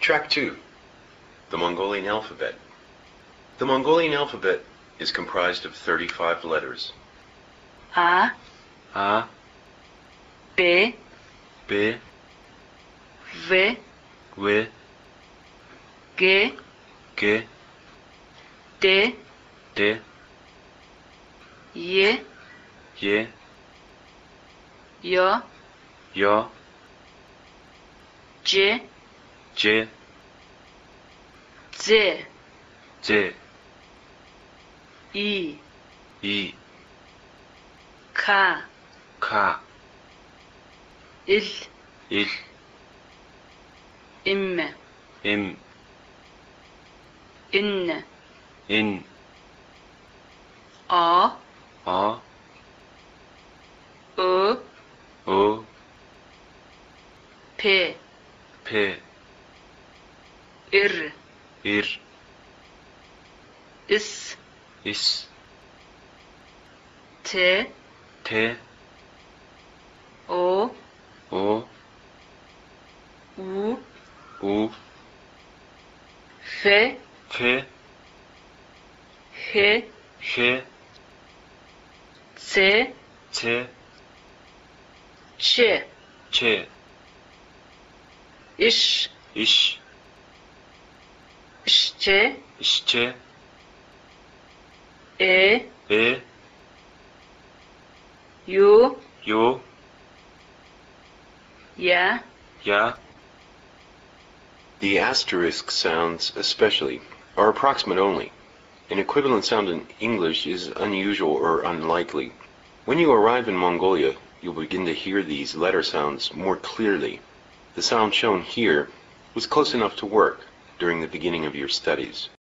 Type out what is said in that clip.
Track 2. The Mongolian alphabet. The Mongolian alphabet is comprised of 35 letters. A, A, B, B, V, V, G, G, D, D, Y, Y, Yo, Yo, J, J, Z, Z, I, I, K, K, L, L, M, M, N, N, A, A, Ö, O, P, P, R, R, S, S, T, T, O, O, U, U, F, F, H, H, C, C, Ç, Ç, İş, İş, İşçe, İşçe, E, E, Yu, Yo, Ya, Ya. The asterisk sounds, especially, are approximate only. An equivalent sound in English is unusual or unlikely. When you arrive in Mongolia, you'll begin to hear these letter sounds more clearly. The sound shown here was close enough to work during the beginning of your studies.